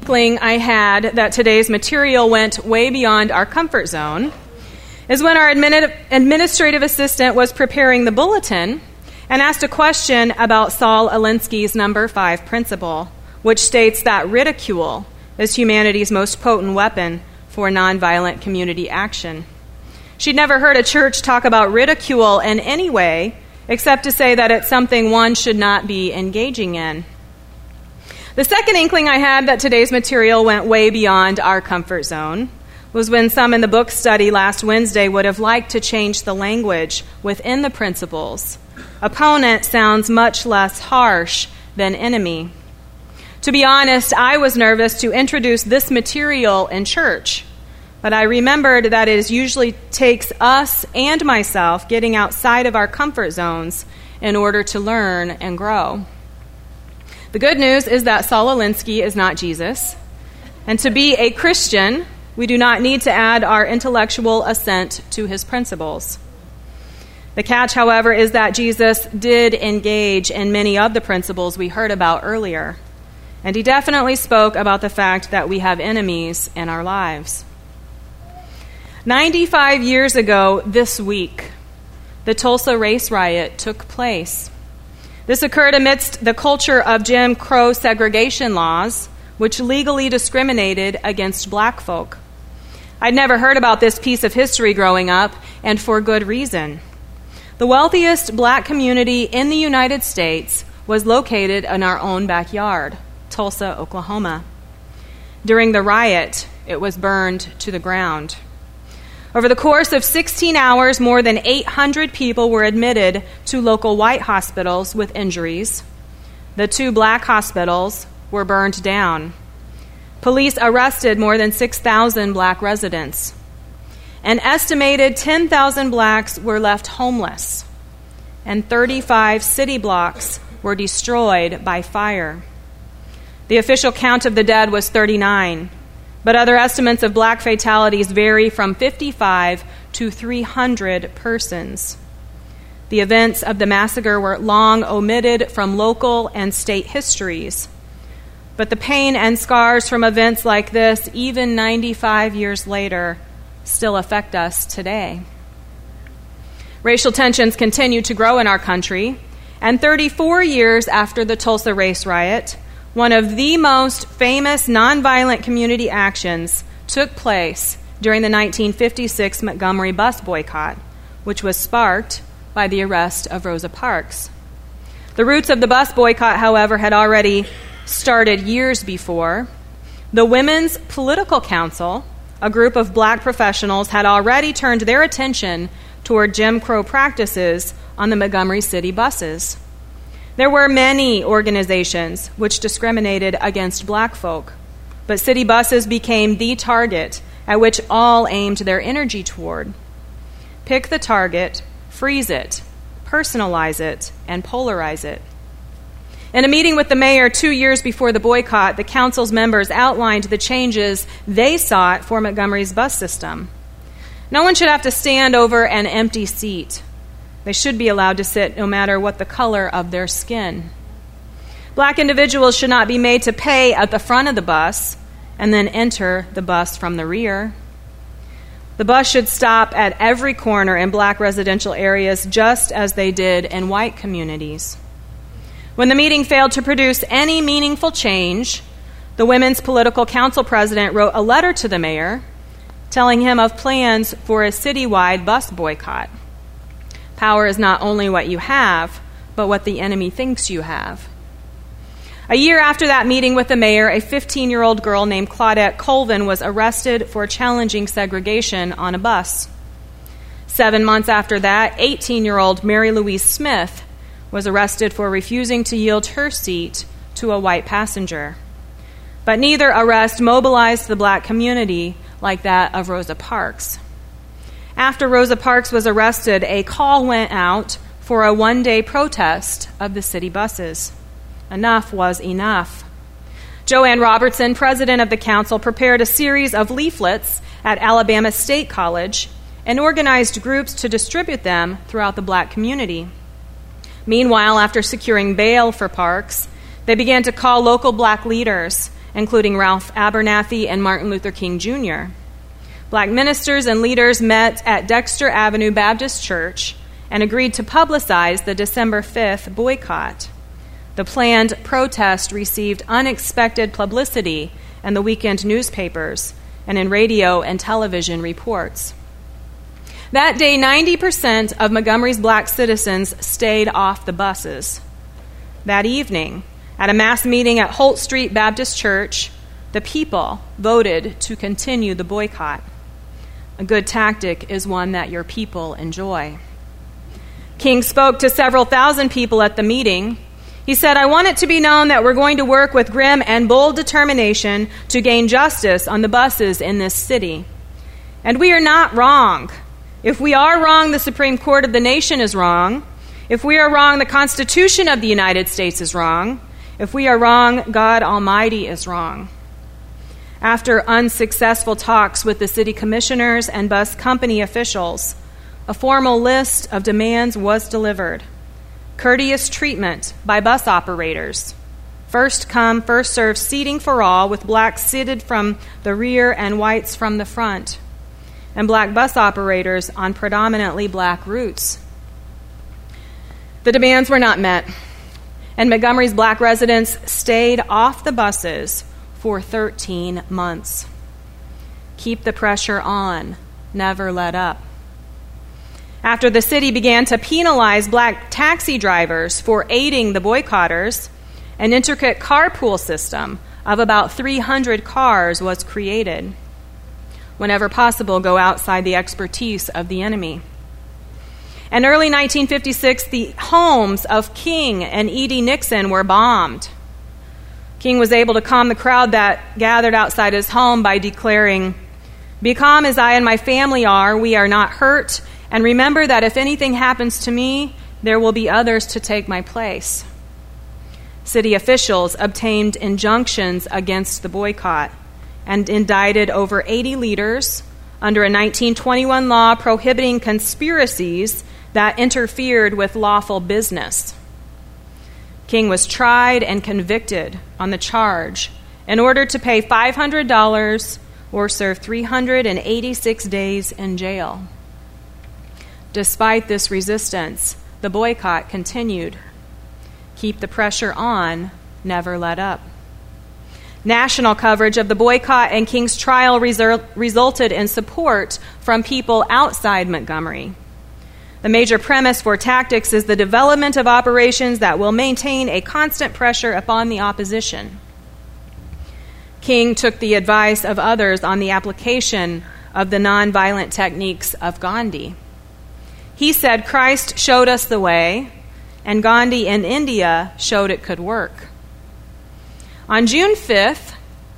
inkling I had that today's material went way beyond our comfort zone is when our administrative assistant was preparing the bulletin and asked a question about Saul Alinsky's number 5 principle, which states that ridicule is humanity's most potent weapon for nonviolent community action. She'd never heard a church talk about ridicule in any way except to say that it's something one should not be engaging in. The second inkling I had that today's material went way beyond our comfort zone was when some in the book study last Wednesday would have liked to change the language within the principles. Opponent sounds much less harsh than enemy. To be honest, I was nervous to introduce this material in church, but I remembered that it usually takes us and myself getting outside of our comfort zones in order to learn and grow. The good news is that Saul Alinsky is not Jesus, and to be a Christian, we do not need to add our intellectual assent to his principles. The catch, however, is that Jesus did engage in many of the principles we heard about earlier, and he definitely spoke about the fact that we have enemies in our lives. 95 years ago this week, the Tulsa race riot took place. This occurred amidst the culture of Jim Crow segregation laws, which legally discriminated against black folk. I'd never heard about this piece of history growing up, and for good reason. The wealthiest black community in the United States was located in our own backyard, Tulsa, Oklahoma. During the riot, it was burned to the ground. Over the course of 16 hours, more than 800 people were admitted to local white hospitals with injuries. The 2 black hospitals were burned down. Police arrested more than 6,000 black residents. An estimated 10,000 blacks were left homeless, and 35 city blocks were destroyed by fire. The official count of the dead was 39. But other estimates of black fatalities vary from 55 to 300 persons. The events of the massacre were long omitted from local and state histories. But the pain and scars from events like this, even 95 years later, still affect us today. Racial tensions continue to grow in our country, and 34 years after the Tulsa race riot, one of the most famous nonviolent community actions took place during the 1956 Montgomery bus boycott, which was sparked by the arrest of Rosa Parks. The roots of the bus boycott, however, had already started years before. The Women's Political Council, a group of black professionals, had already turned their attention toward Jim Crow practices on the Montgomery City buses. There were many organizations which discriminated against black folk, but city buses became the target at which all aimed their energy toward. Pick the target, freeze it, personalize it, and polarize it. In a meeting with the mayor 2 years before the boycott, the council's members outlined the changes they sought for Montgomery's bus system. No one should have to stand over an empty seat. They should be allowed to sit no matter what the color of their skin. Black individuals should not be made to pay at the front of the bus and then enter the bus from the rear. The bus should stop at every corner in black residential areas just as they did in white communities. When the meeting failed to produce any meaningful change, the Women's Political Council president wrote a letter to the mayor telling him of plans for a citywide bus boycott. Power is not only what you have, but what the enemy thinks you have. A year after that meeting with the mayor, a 15-year-old girl named Claudette Colvin was arrested for challenging segregation on a bus. 7 months after that, 18-year-old Mary Louise Smith was arrested for refusing to yield her seat to a white passenger. But neither arrest mobilized the black community like that of Rosa Parks. After Rosa Parks was arrested, a call went out for a one-day protest of the city buses. Enough was enough. Joanne Robertson, president of the council, prepared a series of leaflets at Alabama State College and organized groups to distribute them throughout the black community. Meanwhile, after securing bail for Parks, they began to call local black leaders including Ralph Abernathy and Martin Luther King Jr. Black ministers and leaders met at Dexter Avenue Baptist Church and agreed to publicize the December 5th boycott. The planned protest received unexpected publicity in the weekend newspapers and in radio and television reports. That day, 90% of Montgomery's black citizens stayed off the buses. That evening, at a mass meeting at Holt Street Baptist Church, the people voted to continue the boycott. A good tactic is one that your people enjoy. King spoke to several thousand people at the meeting. He said, "I want it to be known that we're going to work with grim and bold determination to gain justice on the buses in this city. And we are not wrong. If we are wrong, the Supreme Court of the nation is wrong. If we are wrong, the Constitution of the United States is wrong. If we are wrong, God Almighty is wrong." After unsuccessful talks with the city commissioners and bus company officials, a formal list of demands was delivered. Courteous treatment by bus operators. First come, first served seating for all, with blacks seated from the rear and whites from the front, and black bus operators on predominantly black routes. The demands were not met, and Montgomery's black residents stayed off the buses for 13 months. Keep the pressure on, never let up. After the city began to penalize black taxi drivers for aiding the boycotters, an intricate carpool system of about 300 cars was created. Whenever possible, go outside the expertise of the enemy. In early 1956, the homes of King and E.D. Nixon were bombed. King was able to calm the crowd that gathered outside his home by declaring, "Be calm as I and my family are. We are not hurt. And remember that if anything happens to me, there will be others to take my place." City officials obtained injunctions against the boycott and indicted over 80 leaders under a 1921 law prohibiting conspiracies that interfered with lawful business. King was tried and convicted on the charge in order to pay $500 or serve 386 days in jail. Despite this resistance, the boycott continued. Keep the pressure on, never let up. National coverage of the boycott and King's trial resulted in support from people outside Montgomery. The major premise for tactics is the development of operations that will maintain a constant pressure upon the opposition. King took the advice of others on the application of the nonviolent techniques of Gandhi. He said, "Christ showed us the way, and Gandhi in India showed it could work." On June 5th,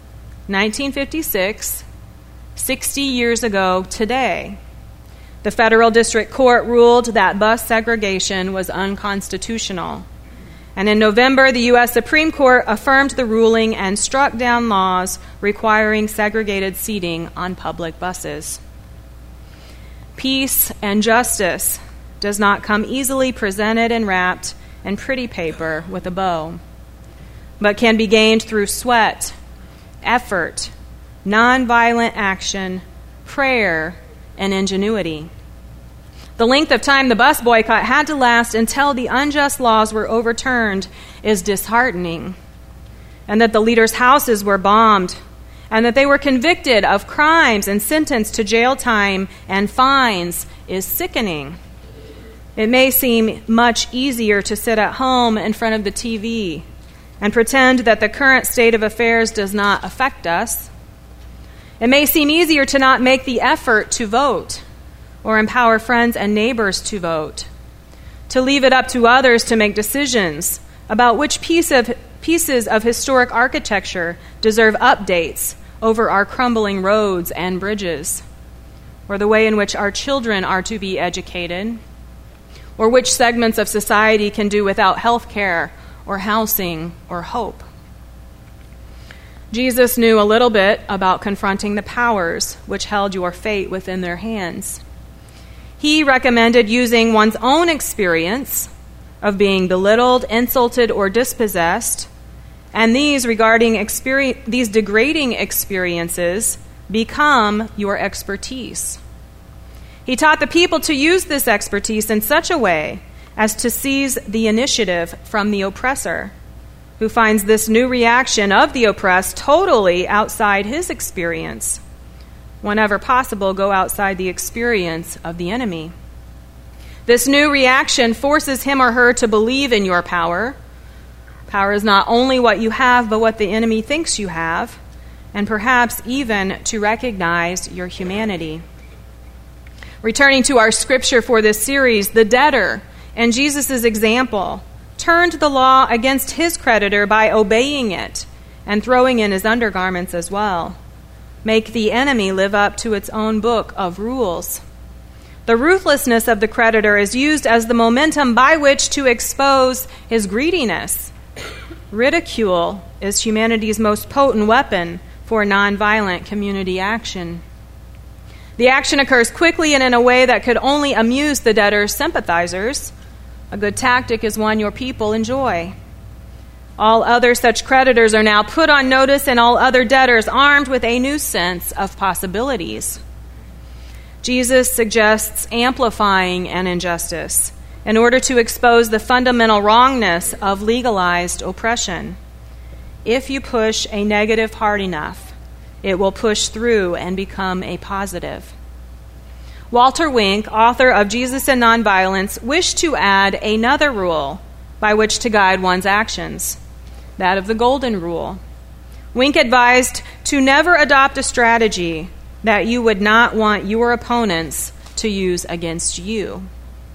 1956, 60 years ago today, the Federal District Court ruled that bus segregation was unconstitutional. And in November, the U.S. Supreme Court affirmed the ruling and struck down laws requiring segregated seating on public buses. Peace and justice does not come easily presented and wrapped in pretty paper with a bow, but can be gained through sweat, effort, nonviolent action, prayer, and ingenuity. The length of time the bus boycott had to last until the unjust laws were overturned is disheartening, and that the leaders' houses were bombed, and that they were convicted of crimes and sentenced to jail time and fines is sickening. It may seem much easier to sit at home in front of the TV and pretend that the current state of affairs does not affect us. It may seem easier to not make the effort to vote or empower friends and neighbors to vote, to leave it up to others to make decisions about which pieces of historic architecture deserve updates over our crumbling roads and bridges, or the way in which our children are to be educated, or which segments of society can do without health care or housing or hope. Jesus knew a little bit about confronting the powers which held your fate within their hands. He recommended using one's own experience of being belittled, insulted, or dispossessed And these degrading experiences become your expertise. He taught the people to use this expertise in such a way as to seize the initiative from the oppressor, who finds this new reaction of the oppressed totally outside his experience. Whenever possible, go outside the experience of the enemy. This new reaction forces him or her to believe in your power. Power is not only what you have, but what the enemy thinks you have, and perhaps even to recognize your humanity. Returning to our scripture for this series, the debtor, in Jesus' example, turned the law against his creditor by obeying it and throwing in his undergarments as well. Make the enemy live up to its own book of rules. The ruthlessness of the creditor is used as the momentum by which to expose his greediness. Ridicule is humanity's most potent weapon for nonviolent community action. The action occurs quickly and in a way that could only amuse the debtor's sympathizers. A good tactic is one your people enjoy. All other such creditors are now put on notice, and all other debtors armed with a new sense of possibilities. Jesus suggests amplifying an injustice in order to expose the fundamental wrongness of legalized oppression. If you push a negative hard enough, it will push through and become a positive. Walter Wink, author of Jesus and Nonviolence, wished to add another rule by which to guide one's actions, that of the Golden Rule. Wink advised to never adopt a strategy that you would not want your opponents to use against you.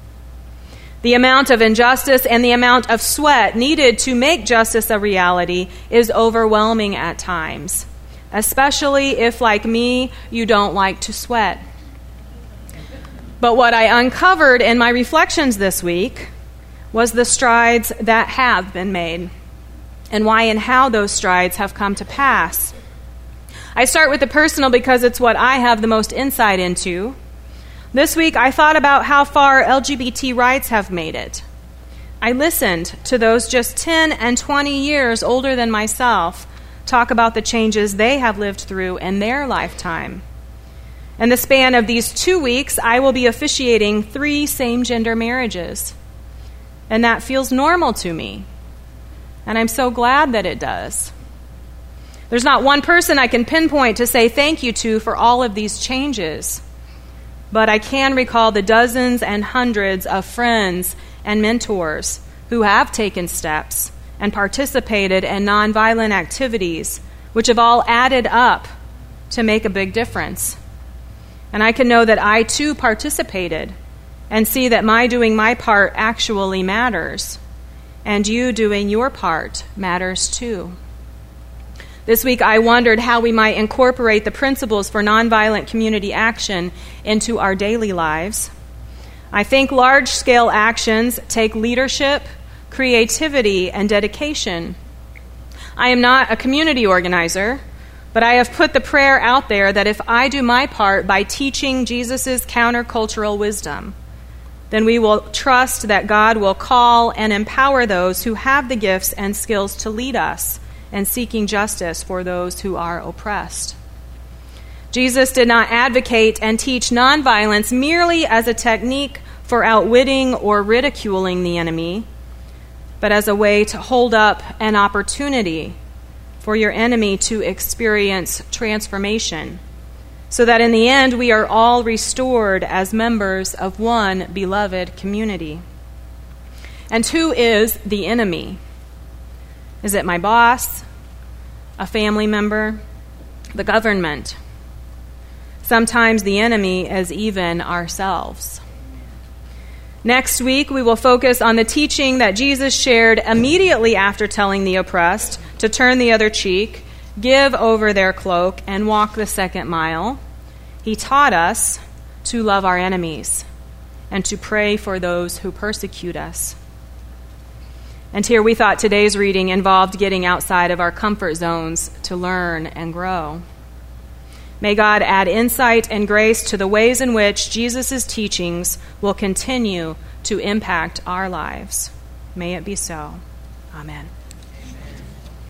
The amount of injustice and the amount of sweat needed to make justice a reality is overwhelming at times, especially if, like me, you don't like to sweat. But what I uncovered in my reflections this week was the strides that have been made and why and how those strides have come to pass. I start with the personal because it's what I have the most insight into. This week, I thought about how far LGBT rights have made it. I listened to those just 10 and 20 years older than myself talk about the changes they have lived through in their lifetime. In the span of these 2 weeks, I will be officiating 3 same-gender marriages. And that feels normal to me. And I'm so glad that it does. There's not one person I can pinpoint to say thank you to for all of these changes. But I can recall the dozens and hundreds of friends and mentors who have taken steps and participated in nonviolent activities, which have all added up to make a big difference. And I can know that I too participated and see that my doing my part actually matters. And you doing your part matters too. This week I wondered how we might incorporate the principles for nonviolent community action into our daily lives. I think large-scale actions take leadership, creativity, and dedication. I am not a community organizer, but I have put the prayer out there that if I do my part by teaching Jesus' countercultural wisdom, then we will trust that God will call and empower those who have the gifts and skills to lead us in seeking justice for those who are oppressed. Jesus did not advocate and teach nonviolence merely as a technique for outwitting or ridiculing the enemy, but as a way to hold up an opportunity for your enemy to experience transformation, so that in the end we are all restored as members of one beloved community. And who is the enemy? Is it my boss, a family member, the government? Sometimes the enemy is even ourselves. Next week, we will focus on the teaching that Jesus shared immediately after telling the oppressed to turn the other cheek, give over their cloak, and walk the second mile. He taught us to love our enemies and to pray for those who persecute us. And here we thought today's reading involved getting outside of our comfort zones to learn and grow. May God add insight and grace to the ways in which Jesus' teachings will continue to impact our lives. May it be so. Amen.